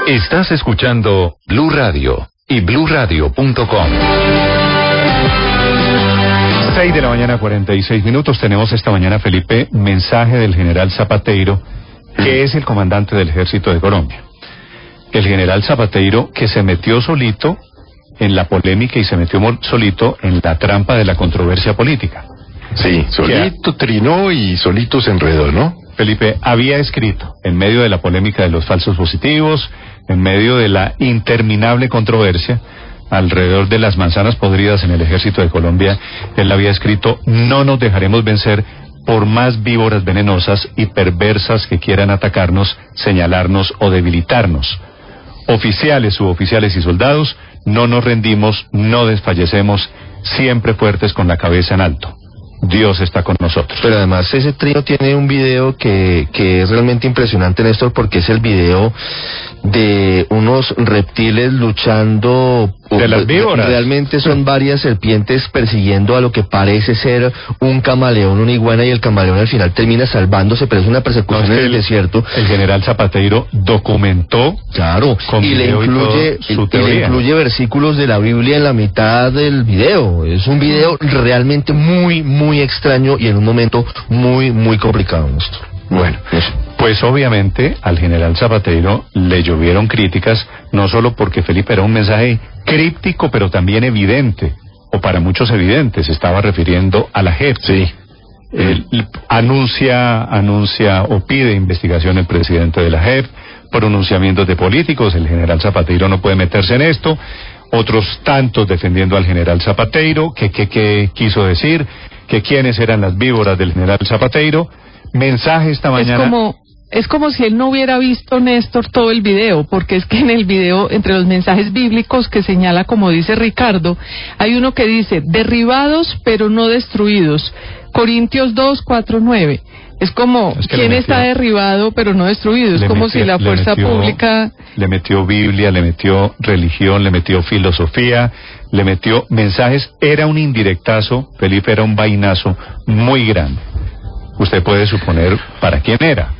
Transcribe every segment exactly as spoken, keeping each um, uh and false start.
Estás escuchando Blue Radio y blue radio punto com. seis de la mañana, cuarenta y seis minutos. Tenemos esta mañana, Felipe, mensaje del general Zapateiro, que es el comandante del Ejército de Colombia. El general Zapateiro, que se metió solito en la polémica y se metió solito en la trampa de la controversia política. Sí, solito trinó y solito se enredó, ¿no? Felipe, había escrito, en medio de la polémica de los falsos positivos, en medio de la interminable controversia alrededor de las manzanas podridas en el Ejército de Colombia, él había escrito: no nos dejaremos vencer por más víboras venenosas y perversas que quieran atacarnos, señalarnos o debilitarnos. Oficiales, suboficiales y soldados, no nos rendimos, no desfallecemos, siempre fuertes con la cabeza en alto. Dios está con nosotros. Pero además ese trío tiene un video que, que es realmente impresionante, Néstor, porque es el video de unos reptiles luchando. De las víboras. Realmente son varias serpientes persiguiendo a lo que parece ser un camaleón, una iguana, y el camaleón al final termina salvándose, pero es una persecución no, es en el, el desierto. El general Zapateiro documentó, claro, y le incluye y, y le incluye versículos de la Biblia en la mitad del video. Es un video realmente muy, muy extraño y en un momento muy, muy complicado, Néstor. Bueno, pues obviamente al general Zapateiro le llovieron críticas, no solo porque, Felipe, era un mensaje críptico, pero también evidente, o para muchos evidente, se estaba refiriendo a la J E P. Sí. Él anuncia, anuncia o pide investigación el presidente de la J E P, pronunciamientos de políticos, el general Zapateiro no puede meterse en esto, otros tantos defendiendo al general Zapateiro, que qué que quiso decir, que quiénes eran las víboras del general Zapateiro. Mensaje esta mañana. Es como, es como si él no hubiera visto, Néstor, todo el video, porque es que en el video, entre los mensajes bíblicos que señala, como dice Ricardo, hay uno que dice: derribados pero no destruidos. Corintios dos, cuatro, nueve. Es como, es que ¿quién metió, está derribado pero no destruido? Es como metió, si la fuerza metió, pública... Le metió Biblia, le metió religión, le metió filosofía, le metió mensajes. Era un indirectazo, Felipe, era un vainazo muy grande. Usted puede suponer para quién era.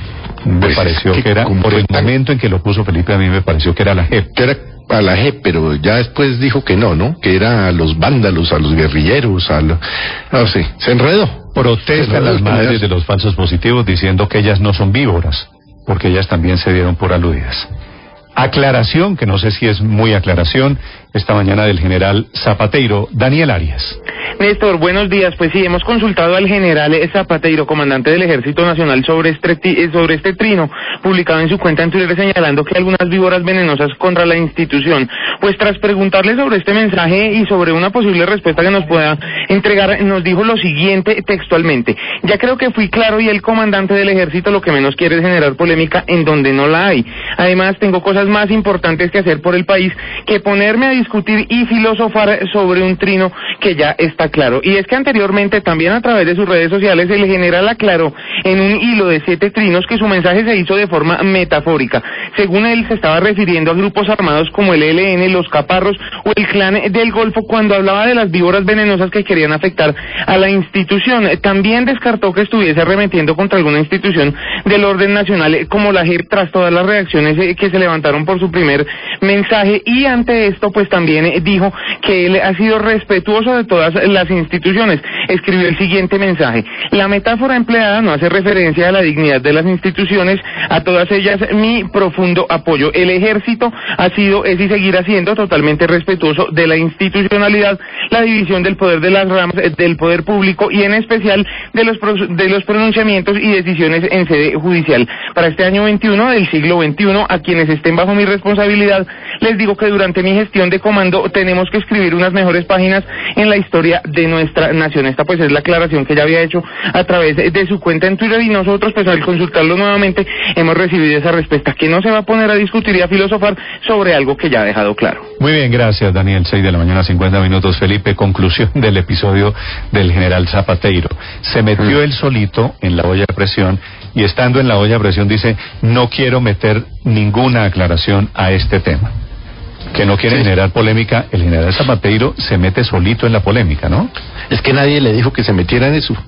Me pues pareció que, que era, por el momento en que lo puso Felipe, a mí me pareció que era la J E P. Que era a la J E P, pero ya después dijo que no, ¿no? Que era a los vándalos, a los guerrilleros, a los... No sé, se enredó. Protestan las madres de los falsos positivos diciendo que ellas no son víboras, porque ellas también se dieron por aludidas. Aclaración, que no sé si es muy aclaración, esta mañana del general Zapateiro. Daniel Arias. Néstor, buenos días. Pues sí, hemos consultado al general Zapateiro, comandante del Ejército Nacional, sobre este, sobre este trino publicado en su cuenta en Twitter, señalando que hay algunas víboras venenosas contra la institución. Pues tras preguntarle sobre este mensaje y sobre una posible respuesta que nos pueda entregar, nos dijo lo siguiente textualmente: ya creo que fui claro y el comandante del Ejército lo que menos quiere es generar polémica en donde no la hay. Además, tengo cosas más importantes que hacer por el país que ponerme a discutir y filosofar sobre un trino que ya está claro. Y es que anteriormente, también a través de sus redes sociales, el general aclaró en un hilo de siete trinos que su mensaje se hizo de forma metafórica. Según él, se estaba refiriendo a grupos armados como el E L N, los Caparros o el Clan del Golfo, cuando hablaba de las víboras venenosas que querían afectar a la institución. También descartó que estuviese arremetiendo contra alguna institución del orden nacional como la J E P, tras todas las reacciones que se levantaron por su primer mensaje. Y ante esto, pues también dijo que él ha sido respetuoso de todas las instituciones. Escribió el siguiente mensaje: la metáfora empleada no hace referencia a la dignidad de las instituciones, a todas ellas mi profundo apoyo. El ejército ha sido, es y seguirá siendo totalmente respetuoso de la institucionalidad, la división del poder de las ramas del poder público y en especial de los de los pronunciamientos y decisiones en sede judicial. Para este año veintiuno del siglo veintiuno, a quienes estén bajo mi responsabilidad, les digo que durante mi gestión de comando tenemos que escribir unas mejores páginas en la historia de nuestra nación. Esta pues es la aclaración que ya había hecho a través de su cuenta en Twitter, y nosotros pues al consultarlo nuevamente hemos recibido esa respuesta, que no se va a poner a discutir y a filosofar sobre algo que ya ha dejado claro. Muy bien, gracias Daniel. seis de la mañana, cincuenta minutos. Felipe, conclusión del episodio del general Zapateiro. Se metió él solito en la olla de presión, y estando en la olla de presión dice: no quiero meter ninguna aclaración a este tema. Que no quiere sí. generar polémica. El general Zapateiro se mete solito en la polémica, ¿no? Es que nadie le dijo que se metiera en eso.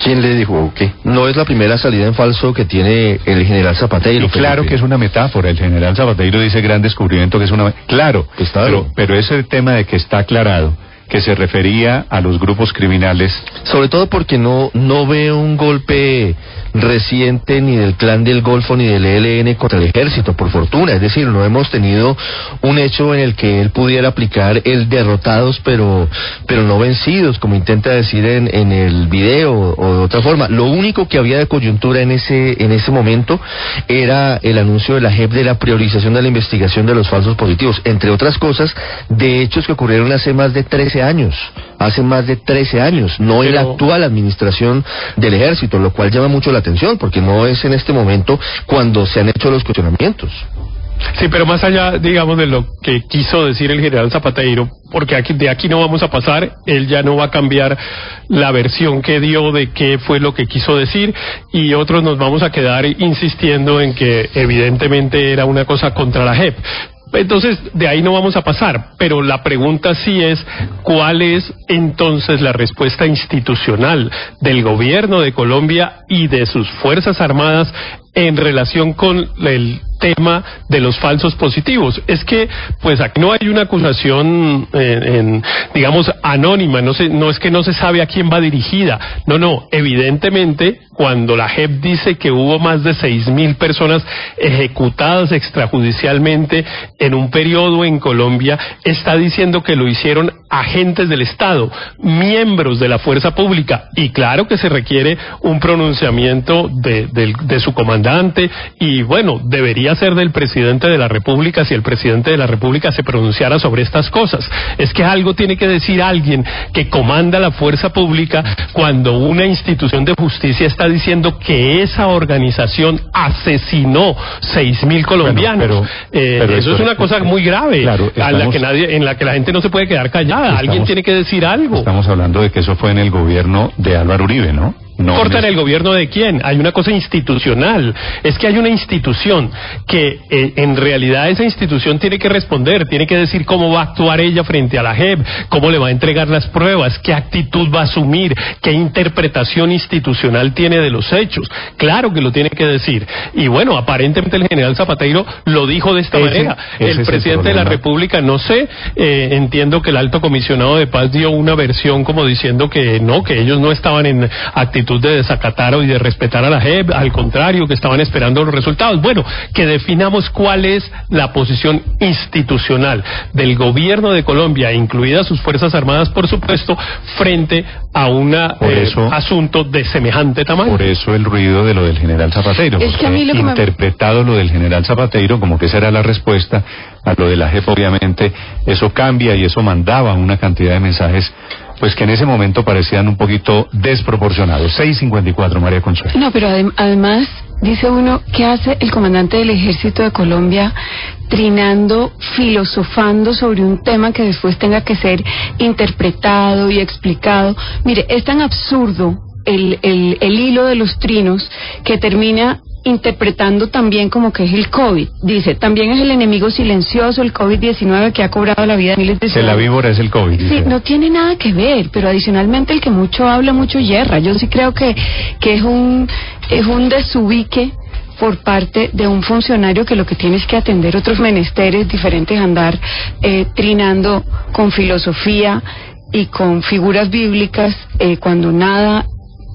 ¿Quién le dijo o qué? No es la primera salida en falso que tiene el general Zapateiro. Y claro que es una metáfora. El general Zapateiro dice gran descubrimiento que es una... Claro, pues claro. Pero, pero ese tema de que está aclarado que se refería a los grupos criminales. Sobre todo porque no no veo un golpe reciente ni del Clan del Golfo ni del E L N contra el ejército, por fortuna. Es decir, no hemos tenido un hecho en el que él pudiera aplicar el derrotados pero pero no vencidos, como intenta decir en, en el video, o de otra forma. Lo único que había de coyuntura en ese en ese momento era el anuncio de la J E P de la priorización de la investigación de los falsos positivos, entre otras cosas, de hechos que ocurrieron hace más de trece años, hace más de trece años, no Pero... en la actual administración del ejército, lo cual llama mucho la atención, porque no es en este momento cuando se han hecho los cuestionamientos. Sí, pero más allá, digamos, de lo que quiso decir el general Zapateiro, porque aquí, de aquí no vamos a pasar, él ya no va a cambiar la versión que dio de qué fue lo que quiso decir, y otros nos vamos a quedar insistiendo en que evidentemente era una cosa contra la J E P. Entonces, de ahí no vamos a pasar, pero la pregunta sí es, ¿cuál es entonces la respuesta institucional del gobierno de Colombia y de sus Fuerzas Armadas en relación con el tema de los falsos positivos? Es que, pues aquí no hay una acusación, eh, en, digamos, anónima, no se, no es que no se sabe a quién va dirigida, no, no, evidentemente, cuando la J E P dice que hubo más de seis mil personas ejecutadas extrajudicialmente en un periodo en Colombia, está diciendo que lo hicieron agentes del Estado, miembros de la fuerza pública, y claro que se requiere un pronunciamiento de, de, de su comandante, y bueno, debería ser del presidente de la República si el presidente de la República se pronunciara sobre estas cosas. Es que algo tiene que decir alguien que comanda la fuerza pública cuando una institución de justicia está diciendo que esa organización asesinó seis mil colombianos. Bueno, pero, eh, pero eso es una cosa muy grave, claro, estamos, a la que nadie, en la que la gente no se puede quedar callada. Estamos, alguien tiene que decir algo. Estamos hablando de que eso fue en el gobierno de Álvaro Uribe, ¿no? No importa en el gobierno de quién, hay una cosa institucional, es que hay una institución que eh, en realidad esa institución tiene que responder, tiene que decir cómo va a actuar ella frente a la J E P, cómo le va a entregar las pruebas, qué actitud va a asumir, qué interpretación institucional tiene de los hechos. Claro que lo tiene que decir, y bueno, aparentemente el general Zapateiro lo dijo de esta ese, manera. Ese el presidente el de la República, no sé, eh, entiendo que el alto comisionado de paz dio una versión como diciendo que no, que ellos no estaban en actitud de desacatar y de respetar a la J E P, al contrario, que estaban esperando los resultados. Bueno, que definamos cuál es la posición institucional del gobierno de Colombia, incluidas sus Fuerzas Armadas, por supuesto, frente a un eh, asunto de semejante tamaño. Por eso el ruido de lo del general Zapateiro, es que a mí lo que interpretado me... lo del general Zapateiro como que esa era la respuesta a lo de la J E P, obviamente, eso cambia y eso mandaba una cantidad de mensajes pues que en ese momento parecían un poquito desproporcionados. seis cincuenta y cuatro, María Consuelo. No, pero adem además, dice uno, ¿qué hace el comandante del Ejército de Colombia trinando, filosofando sobre un tema que después tenga que ser interpretado y explicado? Mire, es tan absurdo el, el, el hilo de los trinos que termina interpretando también como que es el COVID. Dice, también es el enemigo silencioso, el COVID diecinueve, que ha cobrado la vida de miles de ciudadanos. Que la víbora es el COVID. Sí, dice. No tiene nada que ver, pero adicionalmente el que mucho habla, mucho yerra. Yo sí creo que, que es un, es un desubique por parte de un funcionario que lo que tiene es que atender otros menesteres diferentes, andar eh, trinando con filosofía y con figuras bíblicas eh, cuando nada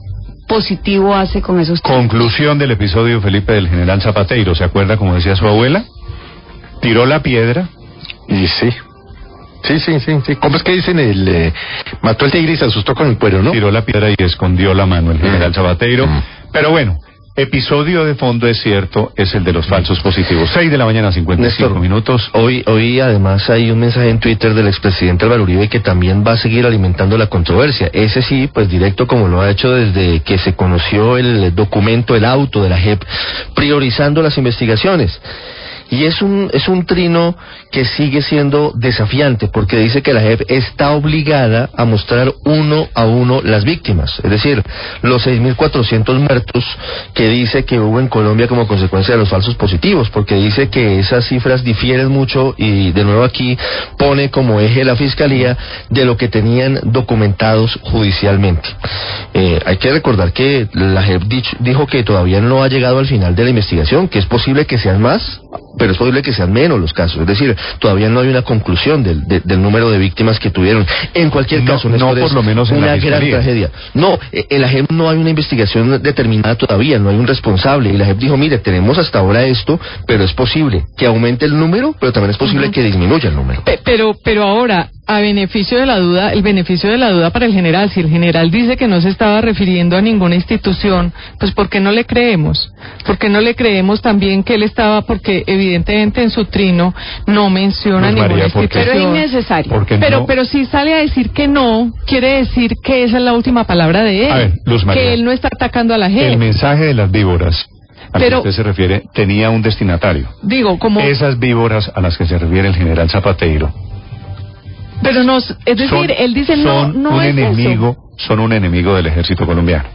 positivo hace con esos temas. Conclusión del episodio, Felipe, del general Zapateiro. ¿Se acuerda como decía su abuela? Tiró la piedra y sí. Sí, sí, sí, sí. ¿Cómo es que dicen? El eh, mató el tigre y se asustó con el cuero, ¿no? Tiró la piedra y escondió la mano el general mm. Zapateiro. Mm. Pero bueno, episodio de fondo, es cierto, es el de los falsos positivos. seis de la mañana, cincuenta y cinco Néstor, minutos. Hoy, hoy además hay un mensaje en Twitter del expresidente Álvaro Uribe que también va a seguir alimentando la controversia. Ese sí, pues directo como lo ha hecho desde que se conoció el documento, el auto de la J E P, priorizando las investigaciones. Y es un, es un trino que sigue siendo desafiante, porque dice que la J E P está obligada a mostrar uno a uno las víctimas, es decir, los seis mil cuatrocientos muertos que dice que hubo en Colombia como consecuencia de los falsos positivos, porque dice que esas cifras difieren mucho, y de nuevo aquí pone como eje la Fiscalía de lo que tenían documentados judicialmente. Eh, hay que recordar que la J E P dijo que todavía no ha llegado al final de la investigación, que es posible que sean más, pero es posible que sean menos los casos, es decir, todavía no hay una conclusión del, de, del número de víctimas que tuvieron. En cualquier caso, no, no por lo menos en una la gran tragedia. No, en la J E P no hay una investigación determinada todavía, no hay un responsable, y la J E P dijo, mire, tenemos hasta ahora esto, pero es posible que aumente el número, pero también es posible uh-huh. que disminuya el número. Pe- pero, pero ahora, a beneficio de la duda, el beneficio de la duda para el general, si el general dice que no se estaba refiriendo a ninguna institución, pues ¿por qué no le creemos? ¿Por qué no le creemos también que él estaba, porque evidentemente en su trino no menciona Luz ninguna María, institución? Pero es innecesario. Pero, no? pero si sale a decir que no, quiere decir que esa es la última palabra de él. A ver, Luz María, que él no está atacando a la gente. El mensaje de las víboras al Pero, que usted se refiere tenía un destinatario. Digo, como... Esas víboras a las que se refiere el general Zapateiro. Pero no, es decir, son, él dice no, son no un es enemigo, eso. Son un enemigo del ejército colombiano.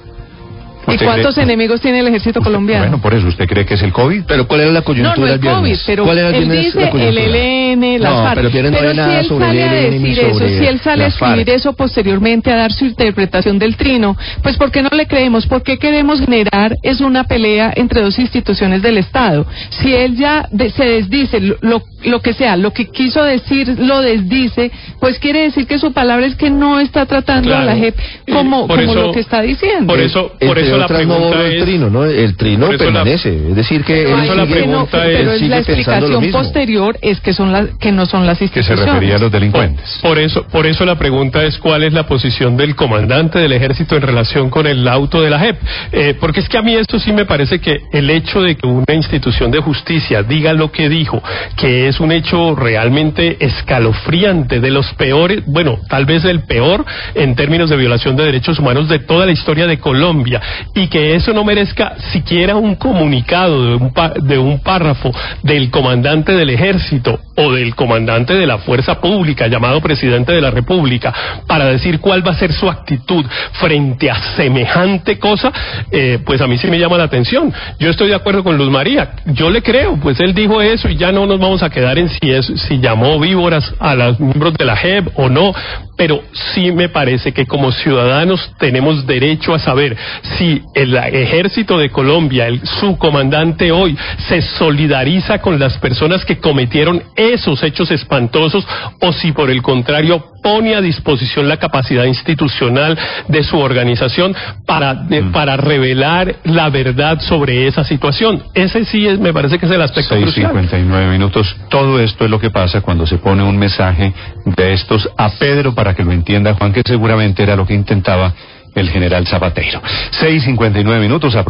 ¿Y cuántos cree, enemigos tiene el ejército usted, colombiano? Bueno, por eso, ¿usted cree que es el COVID? Pero ¿cuál era la coyuntura no, no el viernes? COVID, pero ¿Cuál era el él viernes dice el E L N, las no, FARC. pero, pero, no pero si nada él sobre sale el a E L N decir ni eso, sobre si él sale a escribir FARC. eso posteriormente a dar su interpretación del trino, pues ¿por qué no le creemos? ¿Por qué queremos generar es una pelea entre dos instituciones del Estado? Si él ya de, se desdice, lo, lo, lo que sea, lo que quiso decir lo desdice, pues quiere decir que su palabra es que no está tratando claro. a la J E P como, como eso, lo que está diciendo. Por eso, por Entre eso la otras pregunta no es... El trino, ¿no? El trino permanece, la, es decir que por él eso la sigue, pregunta no, es, pero es sigue la pensando lo explicación mismo. posterior es que son las que no son las Que se instituciones. refería a los delincuentes. Por, por eso, por eso la pregunta es cuál es la posición del comandante del ejército en relación con el auto de la J E P, eh, porque es que a mí esto sí me parece que el hecho de que una institución de justicia diga lo que dijo, que es un hecho realmente escalofriante, de los peores, bueno, tal vez el peor en términos de violación de derechos humanos de toda la historia de Colombia, y que eso no merezca siquiera un comunicado de un, de un párrafo del comandante del ejército o del comandante de la fuerza pública llamado presidente de la República para decir cuál va a ser su actitud frente a semejante cosa, eh, pues a mí sí me llama la atención. Yo estoy de acuerdo con Luz María, yo le creo, pues él dijo eso y ya no nos vamos a quedar en si es si llamó víboras a los miembros de la J E P o no, pero sí me parece que como ciudadanos tenemos derecho a saber si el ejército de Colombia, el, su comandante hoy, se solidariza con las personas que cometieron esos hechos espantosos, o si por el contrario pone a disposición la capacidad institucional de su organización para, de, mm. para revelar la verdad sobre esa situación. Ese sí es, me parece que es el aspecto seis crucial. cincuenta y nueve minutos. Todo esto es lo que pasa cuando se pone un mensaje de estos a Pedro para que lo entienda Juan, que seguramente era lo que intentaba el general Zapateiro. seis cincuenta y nueve minutos.